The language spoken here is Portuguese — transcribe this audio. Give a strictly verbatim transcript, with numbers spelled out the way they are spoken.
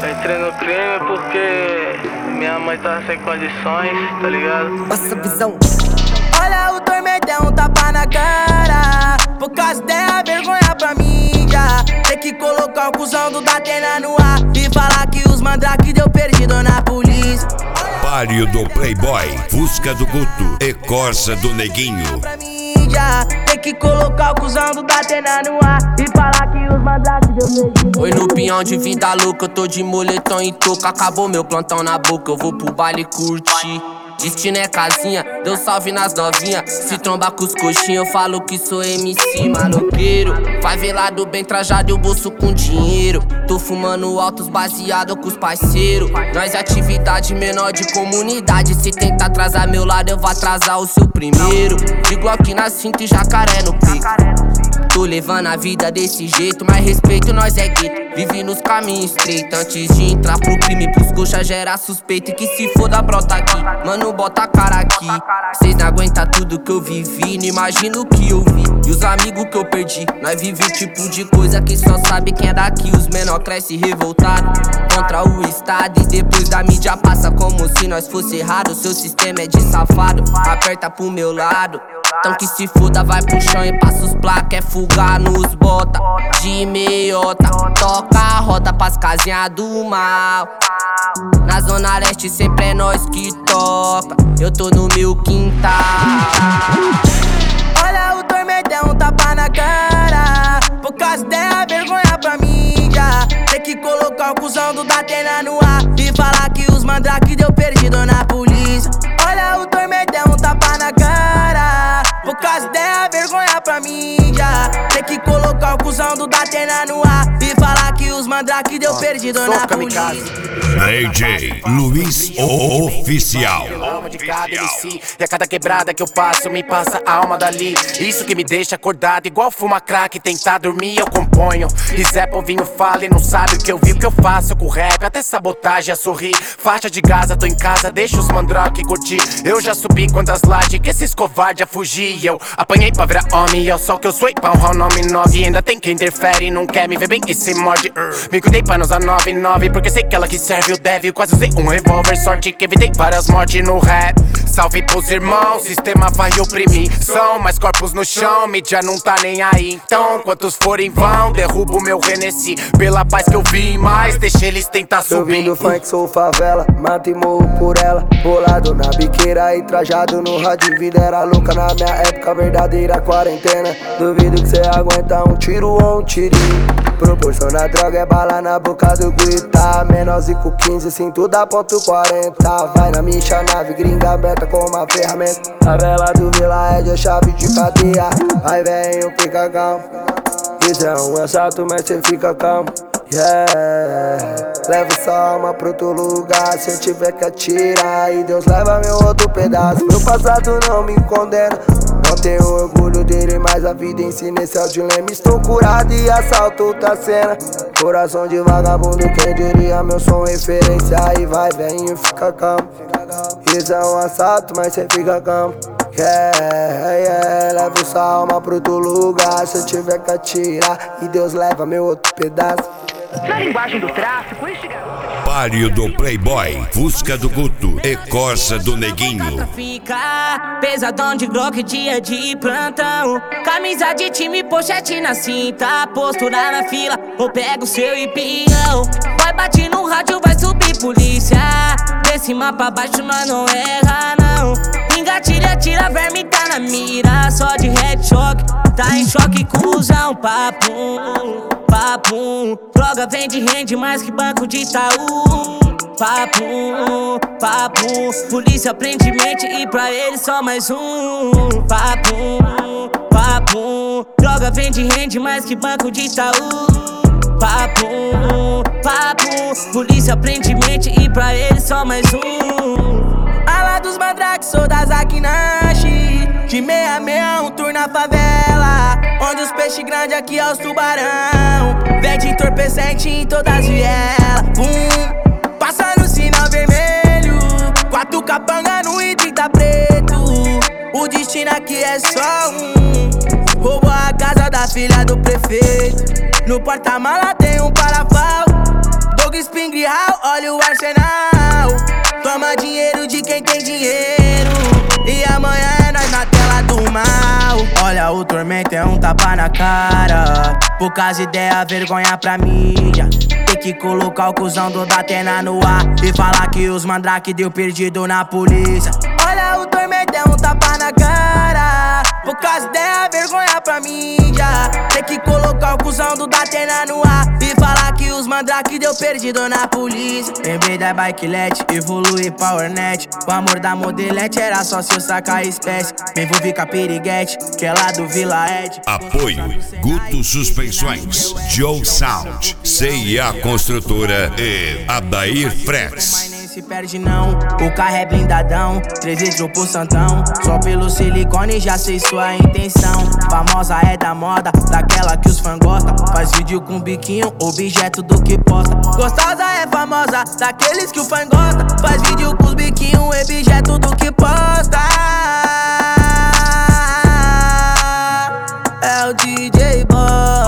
Eu entrei no crime porque minha mãe tava sem condições, tá ligado? Passa visão. Olha o tormentão, tapa na cara. Por causa dela, vergonha pra mim já. Tem que colocar o cuzão do Datena no ar e falar que os mandrake deu perdido na polícia. Palio do Playboy, Fusca do Guto e Corsa do Neguinho. Pra mim já. Tem que colocar o cuzão do Datena no ar e falar que os mandrake deu perdido. Oi, no pinhão de vida louca, eu tô de moletom e touca. Acabou meu plantão na boca, eu vou pro baile curtir. Destino é casinha, deu salve nas novinha. Se trombar com os coxinhos, eu falo que sou M C maloqueiro. Favelado bem trajado e o bolso com dinheiro. Tô fumando altos baseado com os parceiros. Nós é atividade menor de comunidade. Se tentar atrasar meu lado, eu vou atrasar o seu primeiro. De Glock na cinta e jacaré no peito. Tô levando a vida desse jeito, mas respeito nós é gueto. Vive nos caminhos estreitos, antes de entrar pro crime. Pros coxa gera suspeito e que se foda brota aqui. Mano, bota a cara aqui. Cês não aguentam tudo que eu vivi, não imagino o que eu vi. E os amigos que eu perdi, nós vive o tipo de coisa que só sabe quem é daqui. Os menor cresce revoltado contra o estado e depois da mídia passa como se nós fosse errado. Seu sistema é de safado, aperta pro meu lado. Então que se foda, vai pro chão e passa os placa. É fugar nos bota de meiota. Toca a roda pras casinhas do mal. Na zona leste sempre é nós que toca. Eu tô no meu quintal. Olha o tormentão, tapa na cara. Por causa dela, vergonha pra mim já. Tem que colocar o cuzão do Datena no ar e falar que os mandrake deu perdido na polícia. Olha o tormentão, tapa na cara. Por causa dela, vergonha pra mim já. Tem que colocar o cuzão do Datena no ar e falar que os mandrake deu perdido na polícia. D J Luiz Oficial. Alma de cada M C, e a cada quebrada que eu passo me passa a alma dali. Isso que me deixa acordado, igual fuma crack. Tentar dormir eu componho. E Zé Povinho fala e não sabe o que eu vi, o que eu faço com rap. Até sabotagem a sorrir. Faixa de Gaza, tô em casa, deixa os mandrake curtir. Eu já subi quantas lajes que esses covardes a fugir. Eu apanhei pra virar homem, é o sol que eu sou e pra honrar o nome nove. Ainda tem quem interfere e não quer me ver bem e se morde. Me cuidei pra não usar nove nove, porque sei que ela que serve o deve. Quase usei um revólver, sorte que evitei várias mortes no rap. Salve pros irmãos, sistema vai oprimir. São mais corpos no chão, mídia não tá nem aí. Então, quantos forem vão, derrubo meu Renesci. Pela paz que eu vi, mas deixa eles tentar subir. Eu vim do funk, sou favela, mato e morro por ela. Bolado na biqueira e trajado no rádio. Vida era louca na minha época, verdadeira quarentena. Duvido que cê aguenta um tiro ou um tirinho. Proporciona droga, é bala na boca do guitar. Menorzinho com quinze, cinto da ponto quarenta. Vai na micha, nave gringa aberta com uma ferramenta. A vela do Vila é chave de cadeia. Vai velho, fica calmo. Isso é um assalto, mas cê fica calmo. Yeah. Leva sua alma pra outro lugar. Se eu tiver que atirar, e Deus leva meu outro pedaço. Meu passado não me condena. Não tenho orgulho dele, mas a vida ensina. Esse é o dilema. Estou curado e assalto outra cena. Coração de vagabundo, quem diria? Meu som referência. Aí vai, velhinho, fica calmo. Isso é um assalto, mas cê fica calmo. Yeah, yeah, leva sua alma pra outro lugar. Se eu tiver que atirar, e Deus leva meu outro pedaço. Na linguagem do tráfico, este garoto... Palio do Playboy, Fusca do Guto e Corsa do Neguinho. Fica pesadão de Glock, dia de plantão. Camisa de time, pochete na cinta. Postura na fila, ou pega o seu empião. Vai bate no rádio, vai subir polícia. De cima pra baixo nós não erra não. Engatilha, tira, verme tá na mira. Só de headshot, tá em choque, cuzão. Papum, papum. Droga vende, rende mais que banco de Itaú. Papum, papum. Polícia prende mente e pra ele só mais um. Papum, papum. Droga vende, rende mais que banco de Itaú. Papum, papum. Polícia prende mente e pra ele só mais um. Ala dos mandrake, sou da Zakinashi. De meia meia, um tour na favela. Onde os peixes grandes, aqui é os tubarão. Vende entorpecente em todas as vielas. Pum, passa no sinal vermelho. Quatro capanga no I trinta preto. O destino aqui é só um. Roubou a casa da filha do prefeito. No porta-mala tem um parafal. Fogo, Spring Hall, olha o arsenal. Toma dinheiro de quem tem dinheiro. E amanhã é nós na tela do mal. Olha, o tormento é um tapa na cara. Poucas ideias, vergonha pra mídia. Tem que colocar o cuzão do Datena no ar e falar que os mandrake deu perdido na polícia. Olha, o tormento é um tapa na cara. Poucas ideias, vergonha pra mídia. Tem que colocar o cuzão do Datena no ar e falar que os mandrake deu perdido na polícia. Lembrei da Bikelet, evolui PowerNet. O amor da modelete era só se eu sacar a espécie. Me envolvi com a piriguete, que é lá do Vila Ed. Apoio Guto Suspensões, Joe Sound, C e A Construtora e Adair Frets. Se perde não, o carro é blindadão, três litros pro santão. Só pelo silicone já sei sua intenção. Famosa é da moda, daquela que os fãs gostam. Faz vídeo com biquinho, objeto do que posta. Gostosa é famosa, daqueles que o fã gosta. Faz vídeo com os biquinhos, objeto do que posta. É o D J Boy.